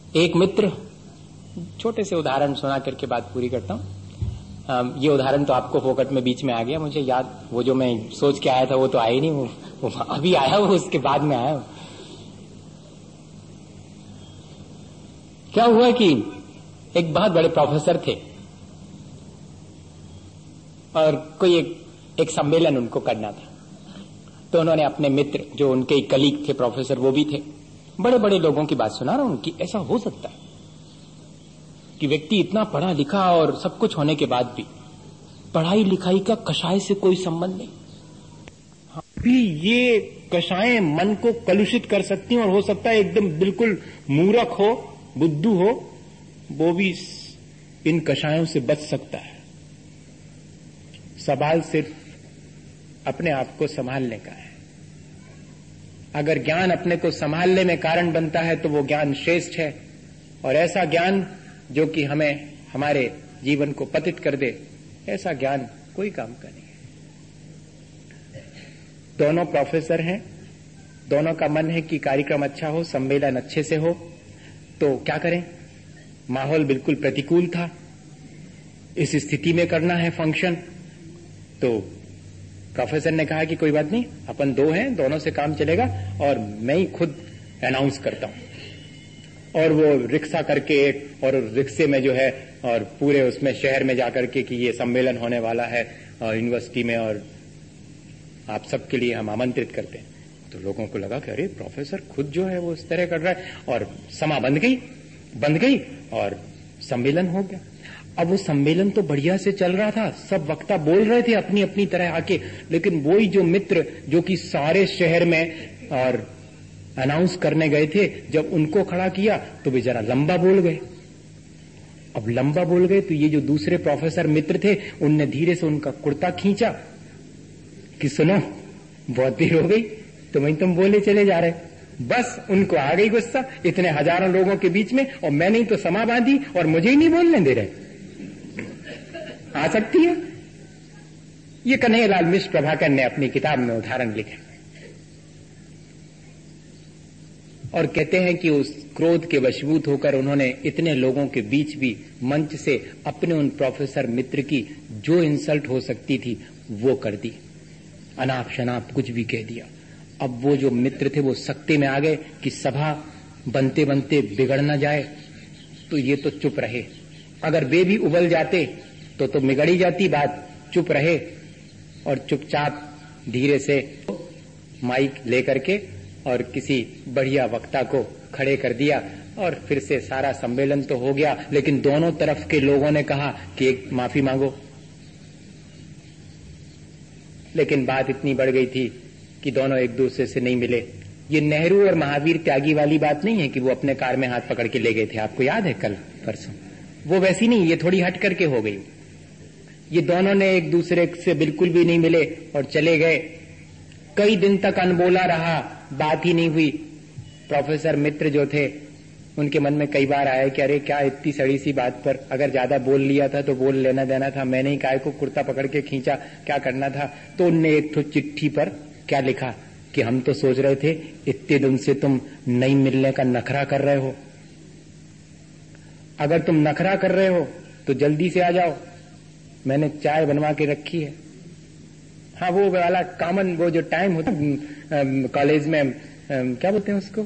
एक मित्र, छोटे से उदाहरण सुना करके बात पूरी करता हूँ। ये उदाहरण तो आपको फोकट में बीच में आ गया, मुझे याद, वो जो मैं सोच के आया था वो तो आया ही नहीं, वो अभी आया, वो उसके बाद में आया। क्या हुआ कि एक बहुत बड़े प्रोफेसर थे और कोई एक सम्मेलन उनको करना था, तो उन्होंने अपने मित्र जो उनके कलीग थे, प्रोफेसर वो भी थे, बड़े बड़े लोगों की बात सुना रहा हूं कि ऐसा हो सकता है कि व्यक्ति इतना पढ़ा लिखा और सब कुछ होने के बाद भी पढ़ाई लिखाई का कषाय से कोई संबंध नहीं, भी ये कषायें मन को कलुषित कर सकती हैं और हो सकता है एकदम बिल्कुल मूर्ख हो, बुद्धू हो, वो भी इन कषायों से बच सकता है। सवाल सिर्फ अपने आप को संभालने का है। अगर ज्ञान अपने को संभालने में कारण बनता है तो वो ज्ञान श्रेष्ठ है, और ऐसा ज्ञान जो कि हमें हमारे जीवन को पतित कर दे, ऐसा ज्ञान कोई काम का नहीं है। दोनों प्रोफेसर हैं, दोनों का मन है कि कार्यक्रम अच्छा हो, सम्मेलन अच्छे से हो, तो क्या करें? माहौल बिल्कुल प्रतिकूल था, इस स्थिति में करना है फंक्शन। तो प्रोफेसर ने कहा कि कोई बात नहीं, अपन दो हैं, दोनों से काम चलेगा और मैं ही खुद अनाउंस करता हूं। और वो रिक्शा करके, और रिक्शे में जो है, और पूरे उसमें शहर में जाकर के कि ये सम्मेलन होने वाला है यूनिवर्सिटी में और आप सबके लिए हम आमंत्रित करते हैं। तो लोगों को लगा कि अरे प्रोफेसर खुद जो है वो इस तरह कर रहा है, और समा बंध गई और सम्मेलन हो गया। अब वो सम्मेलन तो बढ़िया से चल रहा था, सब वक्ता बोल रहे थे अपनी अपनी तरह आके, लेकिन वही जो मित्र जो कि सारे शहर में और अनाउंस करने गए थे, जब उनको खड़ा किया तो वे जरा लंबा बोल गए। अब लंबा बोल गए तो ये जो दूसरे प्रोफेसर मित्र थे, उनने धीरे से उनका कुर्ता खींचा कि सुनो, बहुत देर हो गई, तुम बोले चले जा रहे। बस उनको आ गई गुस्सा, इतने हजारों लोगों के बीच में, और मैंने ही तो समा बांधी और मुझे ही नहीं बोलने दे रहे। आ सकती है। ये कन्हैयालाल मिश्र प्रभाकर ने अपनी किताब में उदाहरण लिखे और कहते हैं कि उस क्रोध के वशीभूत होकर उन्होंने इतने लोगों के बीच भी मंच से अपने उन प्रोफेसर मित्र की जो इंसल्ट हो सकती थी वो कर दी, अनाप शनाप कुछ भी कह दिया। अब वो जो मित्र थे वो सख्ती में आ गए कि सभा बनते बनते बिगड़ न जाए, तो ये तो चुप रहे। अगर वे भी उबल जाते तो बिगड़ ही जाती बात, चुप रहे और चुपचाप धीरे से माइक लेकर के और किसी बढ़िया वक्ता को खड़े कर दिया, और फिर से सारा सम्मेलन तो हो गया, लेकिन दोनों तरफ के लोगों ने कहा कि एक माफी मांगो। लेकिन बात इतनी बढ़ गई थी कि दोनों एक दूसरे से नहीं मिले। ये नेहरू और महावीर त्यागी वाली बात नहीं है कि वो अपने कार में हाथ पकड़ के ले गए थे, आपको याद है कल परसों, वो वैसी नहीं, ये थोड़ी हट करके हो गई। ये दोनों ने एक दूसरे से बिल्कुल भी नहीं मिले और चले गए। कई दिन तक अनबोला रहा, बात ही नहीं हुई। प्रोफेसर मित्र जो थे उनके मन में कई बार आया कि अरे क्या इतनी सड़ी सी बात पर, अगर ज्यादा बोल लिया था तो बोल लेना देना था, मैंने ही काय को कुर्ता पकड़ के खींचा, क्या करना था। तो उनने एक तो चिट्ठी पर क्या लिखा कि हम तो सोच रहे थे इतने दिन से तुम नहीं मिलने का नखरा कर रहे हो, अगर तुम नखरा कर रहे हो तो जल्दी से आ जाओ, मैंने चाय बनवा के रखी है। हाँ, वो वाला कॉमन वो जो टाइम होता कॉलेज में, क्या बोलते हैं उसको,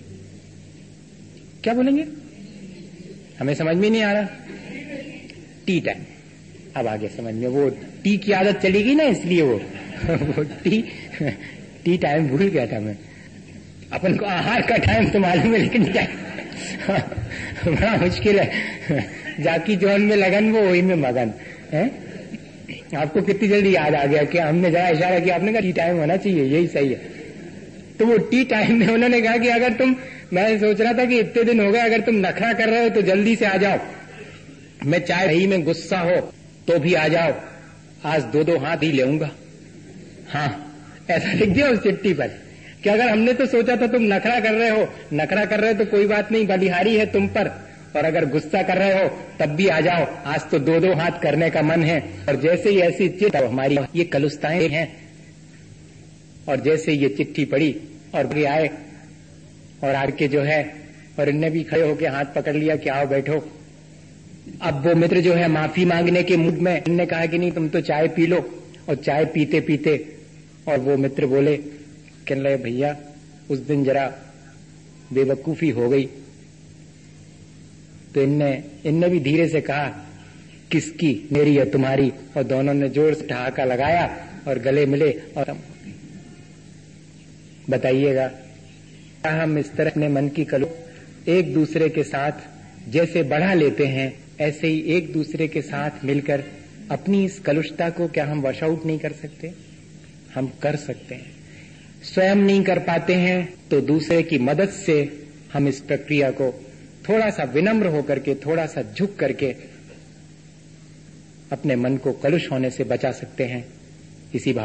क्या बोलेंगे, हमें समझ में नहीं आ रहा, टी टाइम। अब आगे समझ में, वो टी की आदत चली गई ना, इसलिए वो टी टाइम भूल गया था मैं। अपन को आहार का टाइम तो मालूम है, लेकिन बड़ा मुश्किल है। जाकी जोन में लगन, वो वही में मगन है। आपको कितनी जल्दी याद आ गया कि हमने जरा इशारा किया, आपने कहा टी टाइम होना चाहिए, यही सही है। तो वो टी टाइम में उन्होंने कहा कि अगर तुम, मैं सोच रहा था कि इतने दिन हो गए, अगर तुम नखरा कर रहे हो तो जल्दी से आ जाओ, मैं चाहे रही में गुस्सा हो तो भी आ जाओ, आज 2-2 हाथ ही लेऊंगा। हाँ, ऐसा लिख दिया उस चिट्ठी पर कि अगर हमने तो सोचा था तुम नखरा कर रहे हो तो कोई बात नहीं, बलिहारी है तुम पर, और अगर गुस्सा कर रहे हो तब भी आ जाओ, आज तो 2-2 हाथ करने का मन है। और जैसे ही ऐसी चिट्ठी, हमारी ये कलुस्ताएं हैं, और जैसे ये चिट्ठी पड़ी और आए और आके जो है और इनने भी खड़े होकर हाथ पकड़ लिया कि आओ बैठो। अब वो मित्र जो है माफी मांगने के मूड में, इनने कहा कि नहीं तुम तो चाय पी लो। और चाय पीते पीते और वो मित्र बोले, कहने लगे भैया उस दिन जरा बेवकूफी हो गई। तो इनने भी धीरे से कहा, किसकी, मेरी या तुम्हारी? और दोनों ने जोर से ठहाका लगाया और गले मिले। और बताइएगा हम इस तरह अपने मन की कलुष एक दूसरे के साथ जैसे बढ़ा लेते हैं, ऐसे ही एक दूसरे के साथ मिलकर अपनी इस कलुषता को क्या हम वॉश आउट नहीं कर सकते? हम कर सकते हैं। स्वयं नहीं कर पाते हैं तो दूसरे की मदद से हम इस प्रक्रिया को थोड़ा सा विनम्र होकर के, थोड़ा सा झुक करके अपने मन को कलुष होने से बचा सकते हैं। इसी भाव